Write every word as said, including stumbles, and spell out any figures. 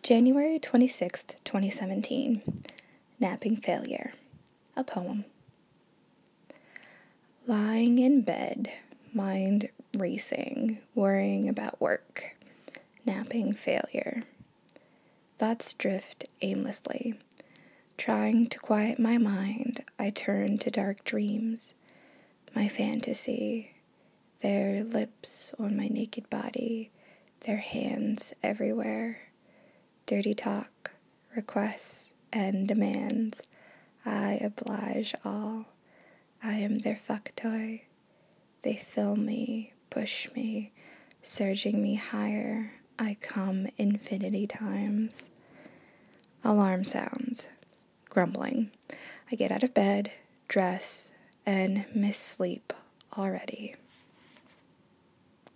January twenty-sixth, twenty seventeen. Napping Failure. A poem. Lying in bed, mind racing, worrying about work. Napping failure. Thoughts drift aimlessly. Trying to quiet my mind, I turn to dark dreams. My fantasy. Their lips on my naked body, their hands everywhere. Dirty talk, requests, and demands. I oblige all. I am their fuck toy. They fill me, push me, surging me higher. I come infinity times. Alarm sounds. Grumbling. I get out of bed, dress, and miss sleep already.